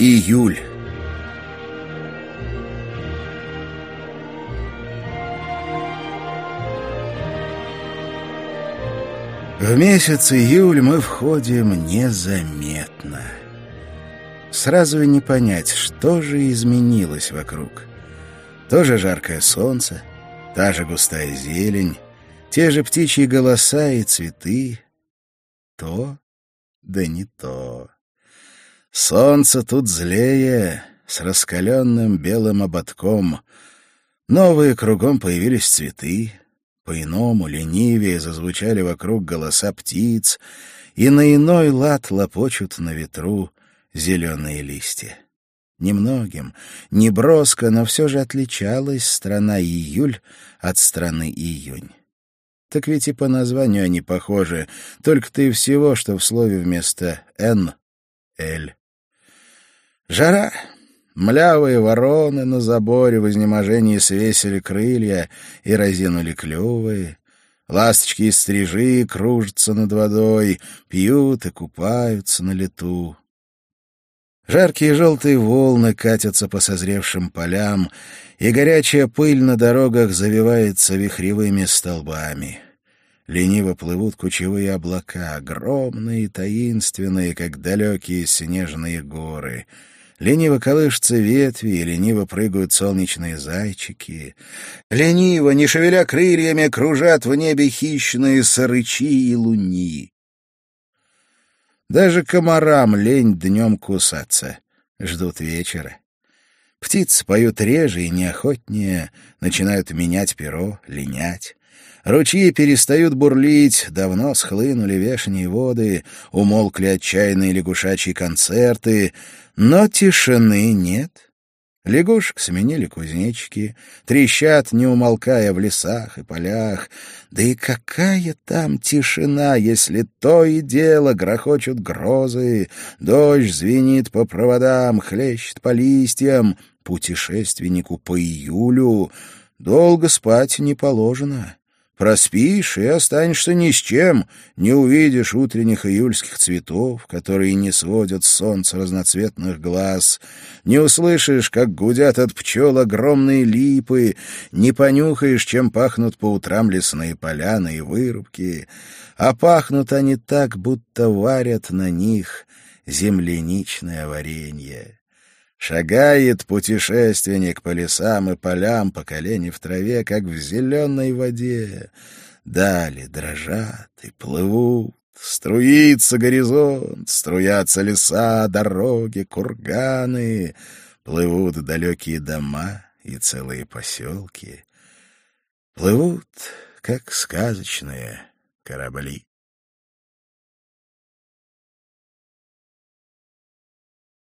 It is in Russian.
Июль. В месяц июль мы входим незаметно. Сразу и не понять, что же изменилось вокруг. То же жаркое солнце, та же густая зелень, те же птичьи голоса и цветы. То, да не то. Солнце тут злее, с раскаленным белым ободком. Новые кругом появились цветы. По-иному, ленивее зазвучали вокруг голоса птиц, и на иной лад лопочут на ветру зеленые листья. Немногим, неброско, но все же отличалась страна июль от страны июнь. Так ведь и по названию они похожи, только-то и всего, что в слове вместо «н» — «л». Жара. Млявые вороны на заборе в изнеможении свесили крылья и разинули клювы. Ласточки и стрижи кружатся над водой, пьют и купаются на лету. Жаркие желтые волны катятся по созревшим полям, и горячая пыль на дорогах завивается вихревыми столбами. Лениво плывут кучевые облака, огромные и таинственные, как далекие снежные горы. Лениво колышутся ветви, и лениво прыгают солнечные зайчики. Лениво, не шевеля крыльями, кружат в небе хищные сарычи и луни. Даже комарам лень днем кусаться, ждут вечера. Птицы поют реже и неохотнее, начинают менять перо, линять. Ручьи перестают бурлить, давно схлынули вешние воды, умолкли отчаянные лягушачьи концерты, но тишины нет. Лягушек сменили кузнечики, трещат, не умолкая, в лесах и полях. Да и какая там тишина, если то и дело грохочут грозы, дождь звенит по проводам, хлещет по листьям. Путешественнику по июлю долго спать не положено. Проспишь и останешься ни с чем, не увидишь утренних июльских цветов, которые не сводят с солнца разноцветных глаз, не услышишь, как гудят от пчел огромные липы, не понюхаешь, чем пахнут по утрам лесные поляны и вырубки, а пахнут они так, будто варят на них земляничное варенье. Шагает путешественник по лесам и полям, по колени в траве, как в зеленой воде. Дали дрожат и плывут, струится горизонт, струятся леса, дороги, курганы, плывут далекие дома и целые поселки. Плывут, как сказочные корабли.